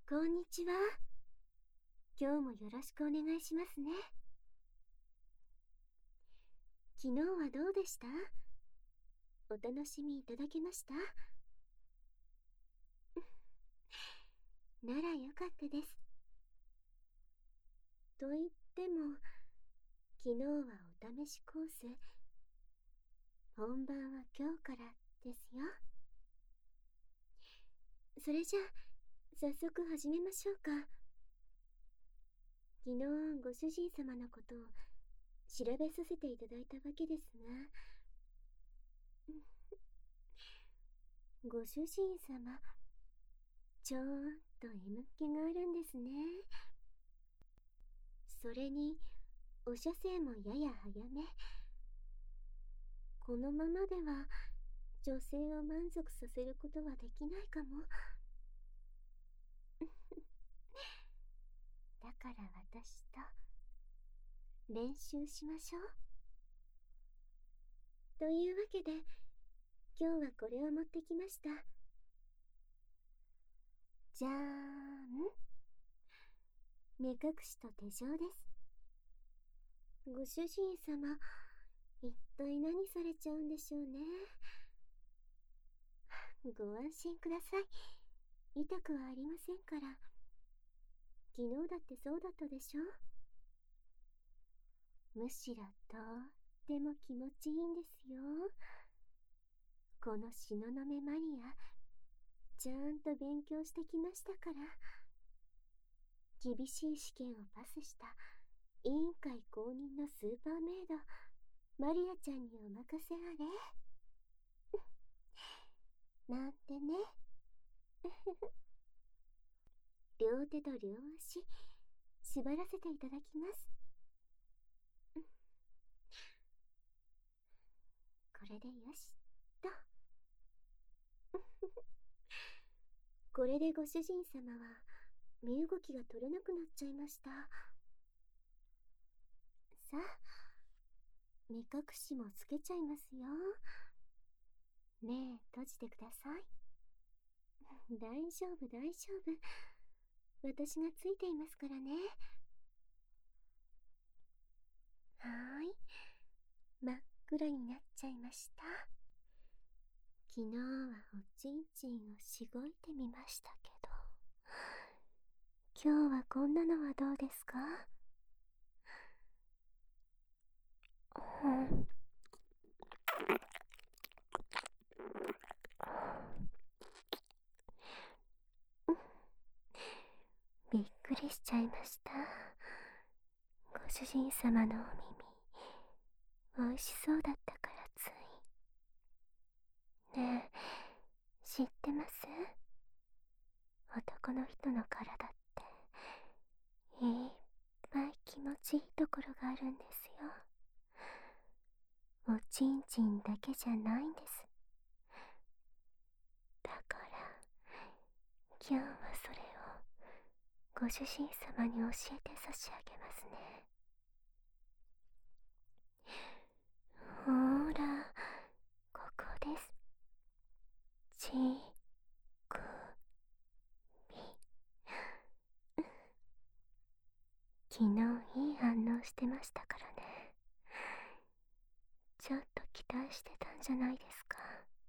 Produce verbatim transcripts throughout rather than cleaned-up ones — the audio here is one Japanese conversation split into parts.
こんにちは。今日もよろしくお願いしますね。昨日はどうでした？お楽しみいただけました？ならよかったです。と言っても、昨日はお試しコース。本番は今日からですよ。それじゃあ、早速始めましょうか。昨日ご主人様のことを調べさせていただいたわけですが、ご主人様、ちょーっと M っ気があるんですね。それに、お射精もやや早め。このままでは、女性を満足させることはできないかも。だから私と、練習しましょう。というわけで、今日はこれを持ってきました。じゃーん。目隠しと手錠です。ご主人様、一体何されちゃうんでしょうね。ご安心ください。痛くはありませんから。昨日だってそうだったでしょ。むしろとっても気持ちいいんですよ。この東雲マリア、ちゃんと勉強してきましたから。厳しい試験をパスした委員会公認のスーパーメイド、マリアちゃんにお任せあれ。なんてね。両手と両足、縛らせていただきます。これでよしと。これでご主人様は身動きが取れなくなっちゃいました。さあ、目隠しもつけちゃいますよ。目閉じてください。大丈夫大丈夫。私がついていますからね。はーい。真っ暗になっちゃいました。昨日はおちんちんをしごいてみましたけど、今日はこんなのはどうですか？うん。びっくりしちゃいました。ご主人様のお耳、おいしそうだったからつい。ねえ、知ってます？男の人の体っていっぱい気持ちいいところがあるんですよ。おちんちんだけじゃないんです。だから今日はそれをご主人様に教えて差し上げますね。ほーら、ここです。ちくび。昨日いい反応してましたからね。ちょっと期待してたんじゃないですか。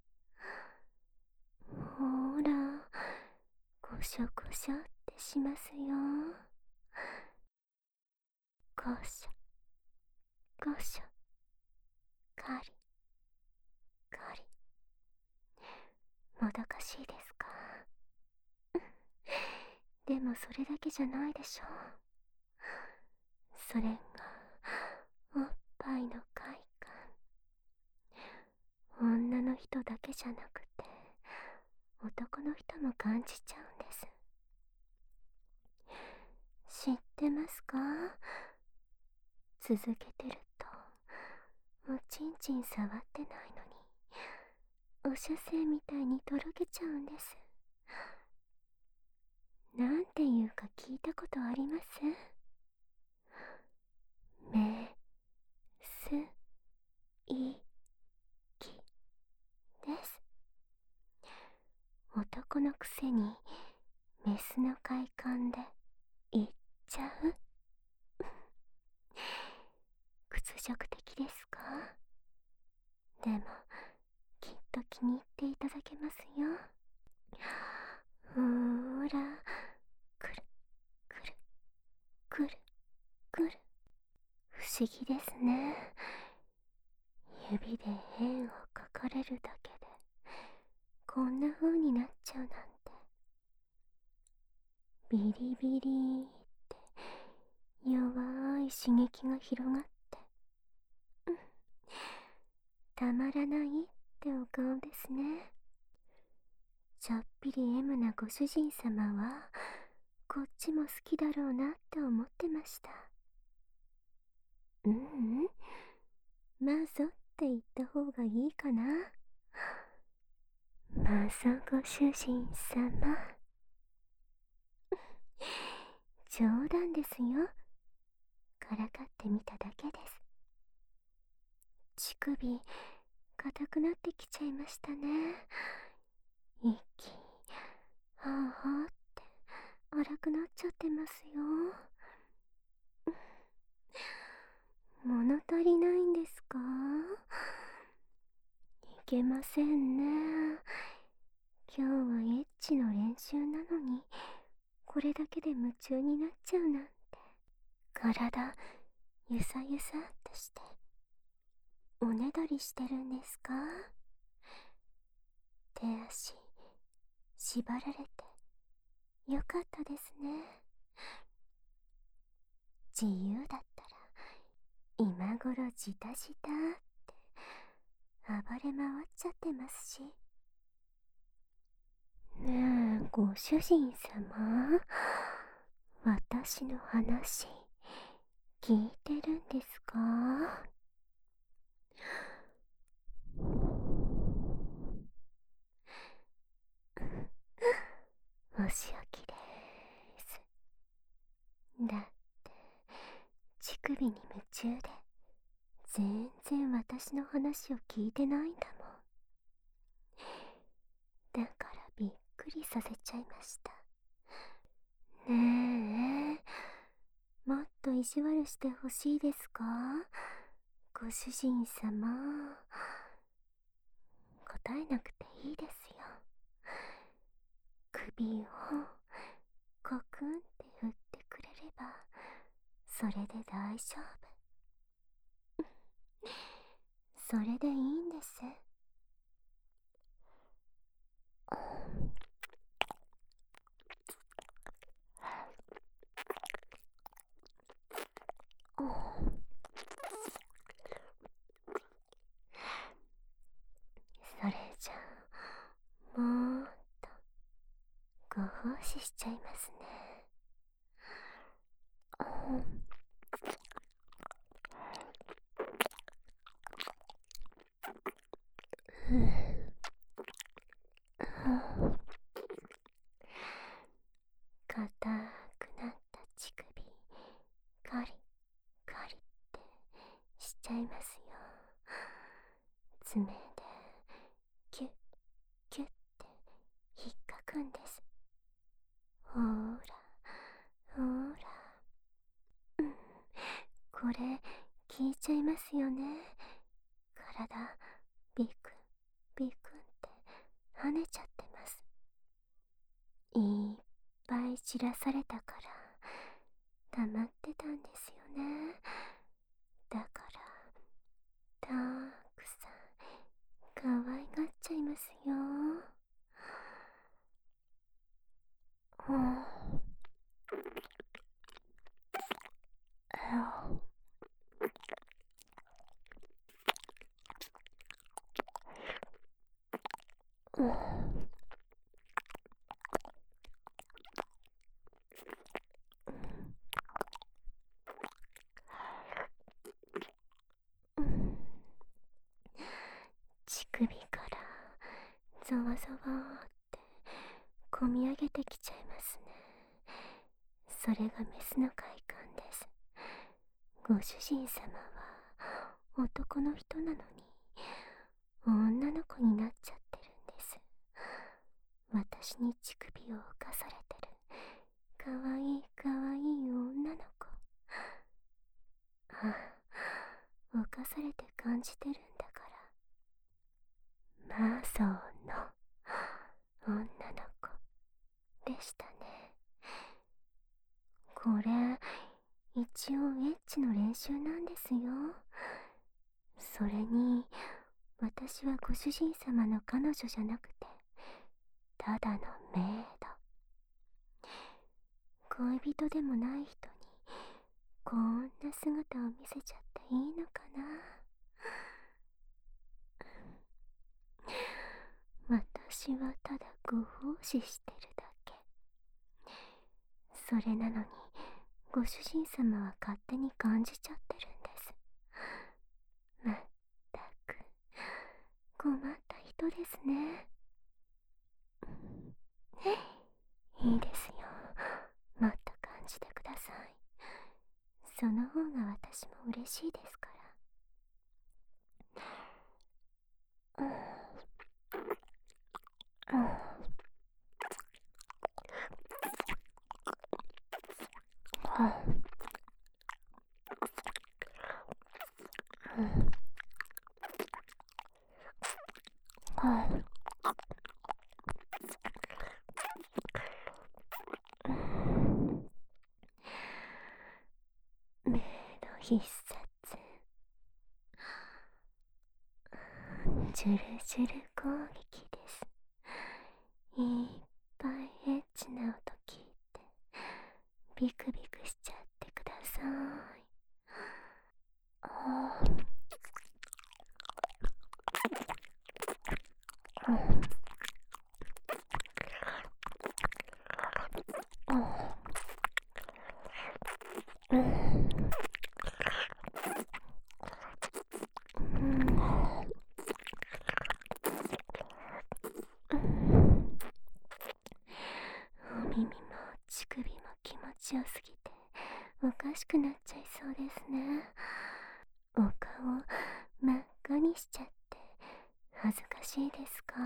ほーら、ごしょごしょってしますよ。ごしょごしょ、カリカリ。もどかしいですか？でもそれだけじゃないでしょう。それがおっぱいの快感。女の人だけじゃなくて男の人も感じちゃうんです。知ってますか？続けてるとおちんちん触ってないのにお射精みたいにとろけちゃうんです。なんていうか聞いたことあります？めすいきです。男のくせにめメスの快感でいっちゃう？屈辱的ですか？でもきっと気に入っていただけますよ。ほーら、くるくるくるくる。不思議ですね。指で円を描かれるだけでこんな風になっちゃうなんて。ビリビリって弱い刺激が広がって、うん、たまらないってお顔ですね。ちょっぴり M なご主人様はこっちも好きだろうなって思ってました。うんうん、まぞって言った方がいいかな。まぞご主人様。冗談ですよ。からかってみただけです。乳首硬くなってきちゃいましたね。息はあはあって荒くなっちゃってますよ。物足りないんですか？いけませんね。今日はエッチの練習なのにこれだけで夢中になっちゃうなんて。体ゆさゆさっとしておねだりしてるんですか？手足縛られてよかったですね。自由だったら今頃ジタジタって暴れ回っちゃってますし。ねえご主人様、私の話聞いてるんですか？お仕置きです。だって乳首に夢中で全然私の話を聞いてないんだもん。だからびっくりさせちゃいました。ねえ、もっと意地悪してほしいですか？ご主人様。答えなくていいですよ。首をコクンって振ってくれればそれで大丈夫。それでいいんです。それじゃあもっとご奉仕しちゃいますね。硬くなった乳首カリカリってしちゃいますよ。爪でキュッキュッって引っかくんです。ほーらほーら、うん、これ効いちゃいますよね。体ビクンビクンって跳ねちゃってます。いっぱい散らされたから溜まってたんですよね。だからたくさん可愛がっちゃいますよ。うん、うん、うん、乳首からざわざわってこみ上げてきちゃいますね。それがメスの快感です。ご主人様は男の人なのに女の子になっちゃってるんです。私に乳首を犯されてるかわいいかわいい女の子。ああ、犯されて感じてるんだから。マゾーの女の子でしたね。これ、一応エッチの練習なんですよ。それに、私はご主人様の彼女じゃなくて、ただのメイド。恋人でもない人に、こんな姿を見せちゃっていいのかな。私はただご奉仕してるだけ。それなのに、ご主人様は勝手に感じちゃってるんです。まったく、困った人ですね。いいですよ。もっと感じてください。その方が私も嬉しいですから。うん。うん。うん。メイド必殺。ジュルジュル攻撃です。いっぱいエッチな音聞いてビクビクしちゃってください。あー。うん。うん。お耳も乳首も気持ちよすぎておかしくなっちゃいそうですね。お顔真っ赤にしちゃって恥ずかしいですか？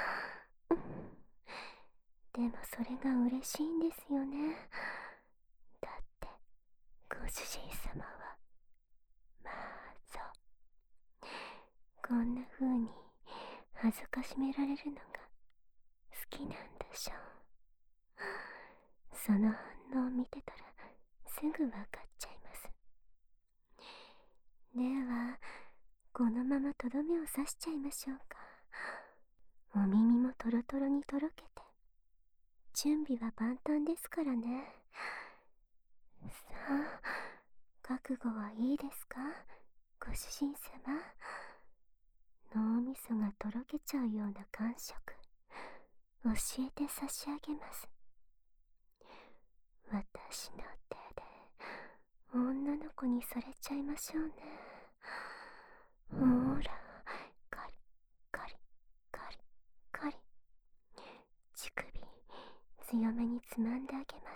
でもそれが嬉しいんですよね。だってご主人様はまぞこんな風に恥ずかしめられるのが好きなんでしょう。その反応を見てたらすぐわかっちゃいます。ではこのままとどめを刺しちゃいましょうか。お耳もトロトロにとろけて準備は万端ですからね。さあ、覚悟はいいですか、ご主人様。脳みそがとろけちゃうような感触教えて差し上げます。私の手で女の子にされちゃいましょうね。ほら、カリカリカリカリ。乳首強めにつまんであげます。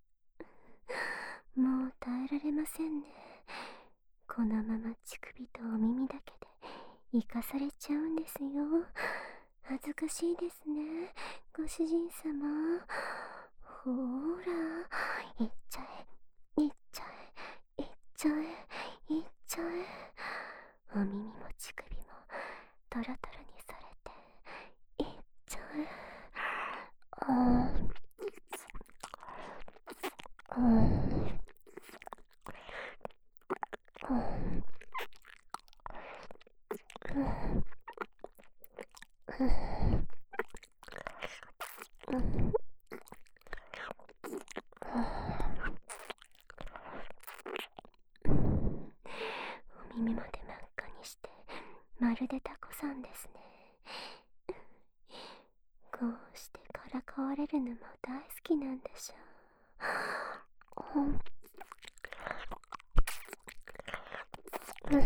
もう耐えられませんね。このまま乳首とお耳だけで生かされちゃうんですよ。恥ずかしいですね、ご主人様。ほーら、いっちゃえ、いっちゃえ、いっちゃえ、いっちゃえ。お耳も乳首もトロトロにされていっちゃえ。あー。うん。うん。うん。お耳まで真っ赤にしてまるでタコさんですね。こうしてからかわれるのも大好きなんでしょう。うん。うん。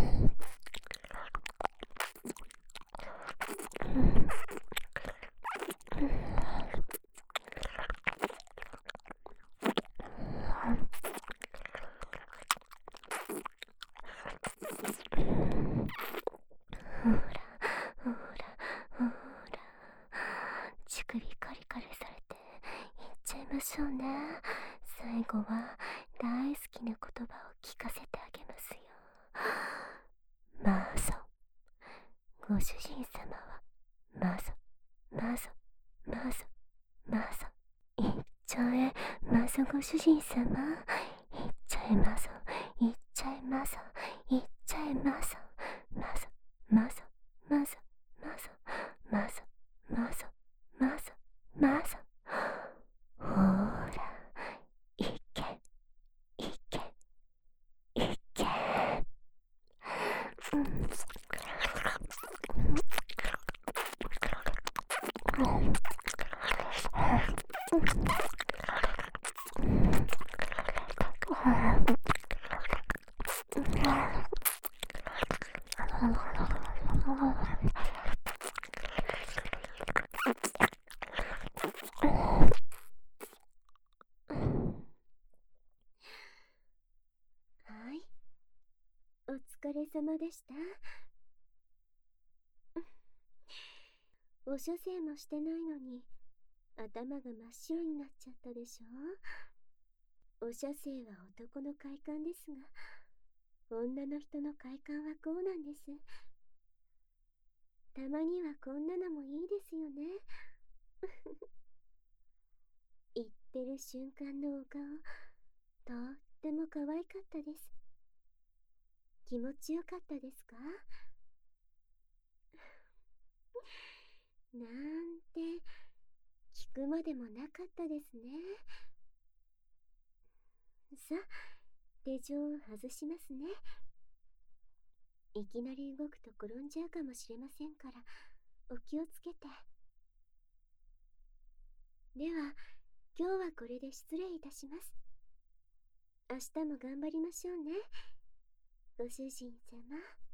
ほらほらほら、乳首カリカリされていっちゃいましょうね。 最後は大好きな言葉を聞かせてあげますよ。マーソン、ご主人様はマーソン、マーソン、マーソン、マーソン。いっちゃえ、マーソンご主人様。いっちゃえ、マーソン、いっちゃえ、マーソン、いっちゃえ、マーソン、マーソン、マーソン、マーソン、マーソン、マーソン、マーソン、マーソン、マーソン。ほーら、いけ、いけ、いけ。うん。はい、お疲れ様でした。お射精もしてないのに頭が真っ白になっちゃったでしょ。お射精は男の快感ですが、女の人の快感はこうなんです。たまにはこんなのもいいですよね。言ってる瞬間のお顔、とっても可愛かったです。気持ちよかったですか？なんて聞くまでもなかったですね。さあ、手錠を外しますね。いきなり動くと転んじゃうかもしれませんから、お気をつけて。では、今日はこれで失礼いたします。明日も頑張りましょうね、ご主人様。